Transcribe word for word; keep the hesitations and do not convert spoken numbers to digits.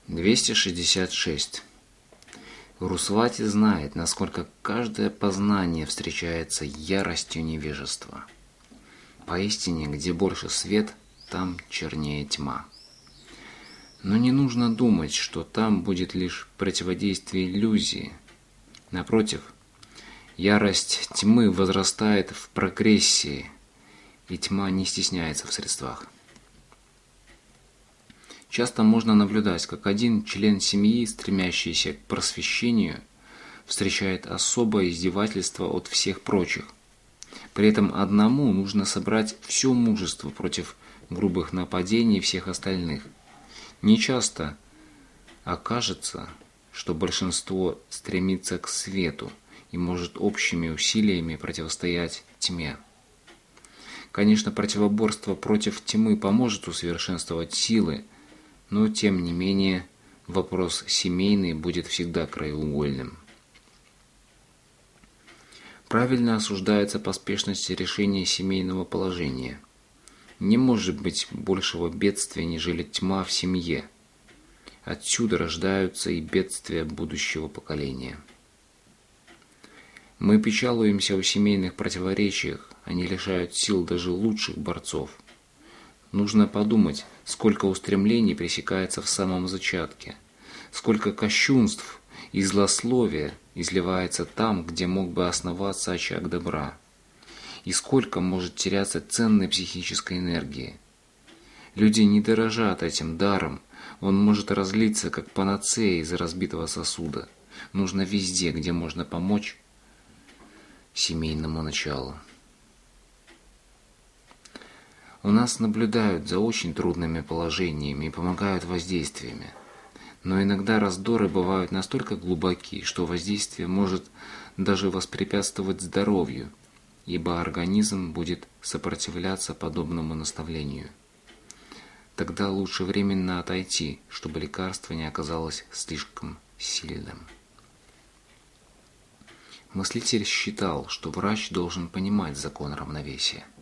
двести шестьдесят шесть. Русвати знает, насколько каждое познание встречается яростью невежества. Поистине, где больше свет, там чернее тьма. Но не нужно думать, что там будет лишь противодействие иллюзии. Напротив, ярость тьмы возрастает в прогрессии, и тьма не стесняется в средствах. Часто можно наблюдать, как один член семьи, стремящийся к просвещению, встречает особое издевательство от всех прочих. При этом одному нужно собрать все мужество против грубых нападений всех остальных. Нечасто окажется, что большинство стремится к свету и может общими усилиями противостоять тьме. Конечно, противоборство против тьмы поможет усовершенствовать силы, но, тем не менее, вопрос семейный будет всегда краеугольным. Правильно осуждается поспешность решения семейного положения. Не может быть большего бедствия, нежели тьма в семье. Отсюда рождаются и бедствия будущего поколения. Мы печалуемся о семейных противоречиях, они лишают сил даже лучших борцов. Нужно подумать, сколько устремлений пресекается в самом зачатке, сколько кощунств и злословия изливается там, где мог бы основаться очаг добра, и сколько может теряться ценной психической энергии. Люди не дорожат этим даром, он может разлиться, как панацея из разбитого сосуда. Нужно везде, где можно помочь семейному началу. У нас наблюдают за очень трудными положениями и помогают воздействиями. Но иногда раздоры бывают настолько глубоки, что воздействие может даже воспрепятствовать здоровью, ибо организм будет сопротивляться подобному наставлению. Тогда лучше временно отойти, чтобы лекарство не оказалось слишком сильным. Мыслитель считал, что врач должен понимать закон равновесия.